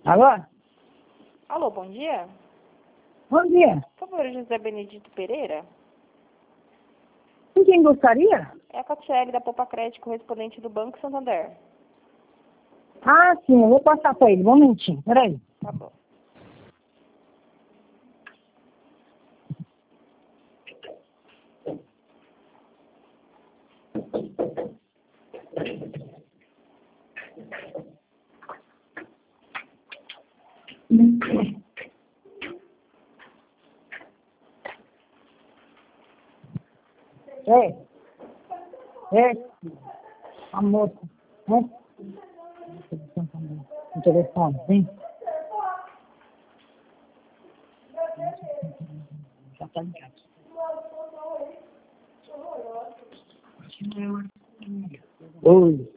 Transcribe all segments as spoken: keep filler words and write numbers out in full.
Alô? Alô, bom dia. Bom dia. Por favor, José Benedito Pereira. Com quem gostaria? É a Catiele da Poupa Crédito, correspondente do Banco Santander. Ah, sim, eu vou passar para ele. Um momentinho, peraí. Tá bom. Ei. Ei. A moça. Né? O telefone, vem. Já tá ligado. Oi.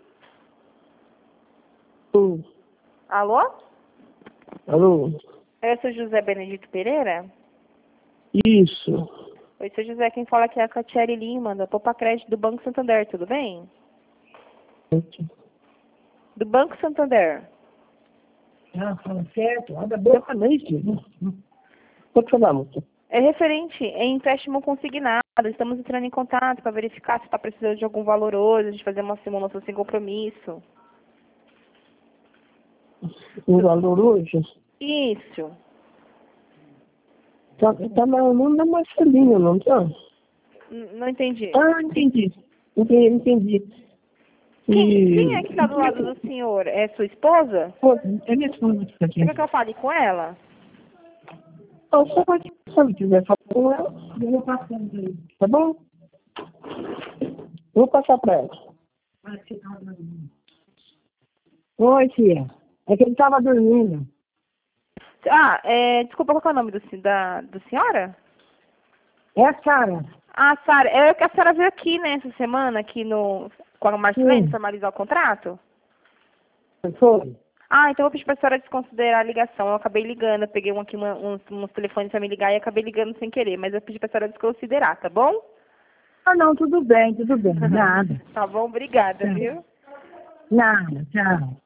Oi. Alô? Alô? Eu sou José Benedito Pereira? Isso. Oi, sou José. Quem fala aqui é a Catiele Lima, da Poupa Crédito do Banco Santander, tudo bem? Do Banco Santander. Ah, fala certo. Anda boa noite. Pode falar, moça. É referente em empréstimo consignado. Estamos entrando em contato para verificar se está precisando de algum valor hoje, a gente fazer uma simulação sem compromisso. O valor hoje? Isso. Tá, tá na mão da Marcelinha, não tá? N- Não entendi. Ah, entendi. Entendi, entendi. Quem, quem é E... que está do lado do senhor? É sua esposa? Pô, é minha esposa que tá aqui. Você quer que eu fale com ela? Ah, só pode, se ela quiser falar com ela, eu vou passando pra ele. Tá bom? Vou passar pra ela. Oi, tia. É que ele tava dormindo. Ah, é, desculpa, qual que é o nome do, se- da, da senhora? É a Sara. Ah, Sara, é que a senhora veio aqui, né, essa semana, aqui no, com a Marcelene, Sim. formalizar o contrato? Foi. Ah, então eu vou pedir para a senhora desconsiderar a ligação. Eu acabei ligando, eu peguei um aqui, uma, uns, uns telefones para me ligar e acabei ligando sem querer, mas eu pedi para a senhora desconsiderar, tá bom? Ah, não, tudo bem, tudo bem. Nada. Tá bom, obrigada, Tchau. viu? Nada, tchau.